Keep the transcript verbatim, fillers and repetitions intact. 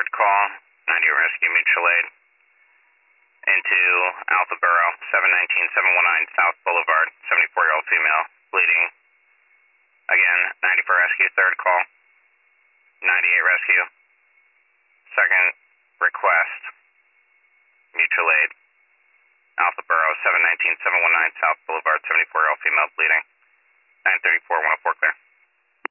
call, ninety-eight Rescue Mutual Aid. Into Alpha Borough, seven nineteen seven one nine South Boulevard, seventy-four-year-old female, bleeding. Again, ninety-four Rescue, third call, ninety-eight Rescue. Second request, Mutual Aid. Alpha Borough, seven nineteen seven one nine South Boulevard, seventy-four-year-old female, bleeding.